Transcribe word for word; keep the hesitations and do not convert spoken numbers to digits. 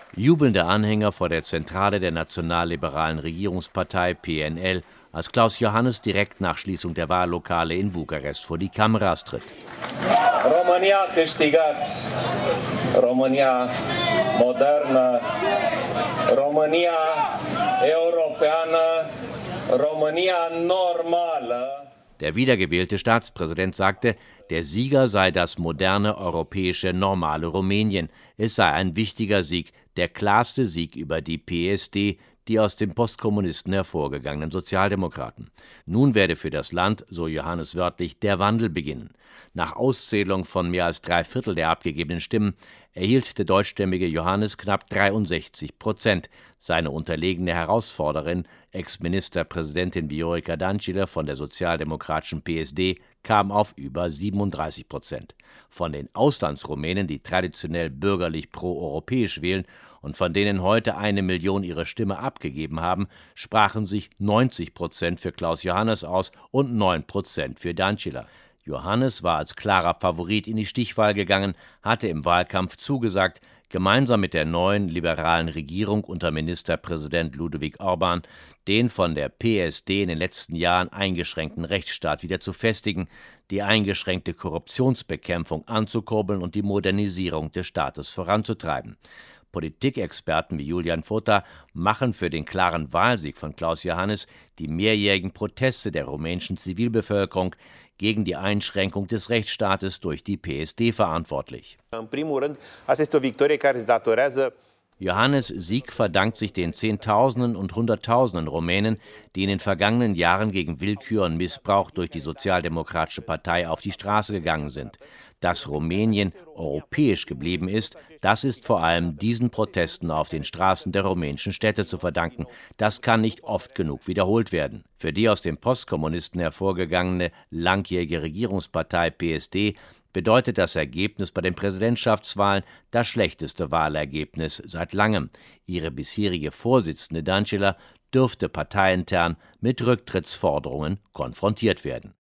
Jubelnde Anhänger vor der Zentrale der nationalliberalen Regierungspartei P N L, als Klaus Iohannis direkt nach Schließung der Wahllokale in Bukarest vor die Kameras tritt. România a câștigat, România modernă, România europeană, România normală. Der wiedergewählte Staatspräsident sagte, der Sieger sei das moderne, europäische, normale Rumänien. Es sei ein wichtiger Sieg, der klarste Sieg über die P S D, die aus den Postkommunisten hervorgegangenen Sozialdemokraten. Nun werde für das Land, so Iohannis wörtlich, der Wandel beginnen. Nach Auszählung von mehr als drei Viertel der abgegebenen Stimmen erhielt der deutschstämmige Iohannis knapp dreiundsechzig Prozent. Seine unterlegene Herausforderin, Ex-Ministerpräsidentin Viorica Dăncilă von der sozialdemokratischen P S D, kam auf über siebenunddreißig Prozent. Von den Auslandsrumänen, die traditionell bürgerlich pro-europäisch wählen und von denen heute eine Million ihre Stimme abgegeben haben, sprachen sich neunzig Prozent für Klaus Iohannis aus und neun Prozent für Dăncilă. Iohannis war als klarer Favorit in die Stichwahl gegangen, hatte im Wahlkampf zugesagt, gemeinsam mit der neuen liberalen Regierung unter Ministerpräsident Ludovic Orban den von der P S D in den letzten Jahren eingeschränkten Rechtsstaat wieder zu festigen, die eingeschränkte Korruptionsbekämpfung anzukurbeln und die Modernisierung des Staates voranzutreiben. Politikexperten wie Julian Fota machen für den klaren Wahlsieg von Klaus Iohannis die mehrjährigen Proteste der rumänischen Zivilbevölkerung gegen die Einschränkung des Rechtsstaates durch die P S D verantwortlich. Iohannis' Sieg verdankt sich den Zehntausenden und Hunderttausenden Rumänen, die in den vergangenen Jahren gegen Willkür und Missbrauch durch die Sozialdemokratische Partei auf die Straße gegangen sind. Dass Rumänien europäisch geblieben ist, das ist vor allem diesen Protesten auf den Straßen der rumänischen Städte zu verdanken. Das kann nicht oft genug wiederholt werden. Für die aus den Postkommunisten hervorgegangene langjährige Regierungspartei P S D bedeutet das Ergebnis bei den Präsidentschaftswahlen das schlechteste Wahlergebnis seit langem. Ihre bisherige Vorsitzende Dăncilă dürfte parteiintern mit Rücktrittsforderungen konfrontiert werden.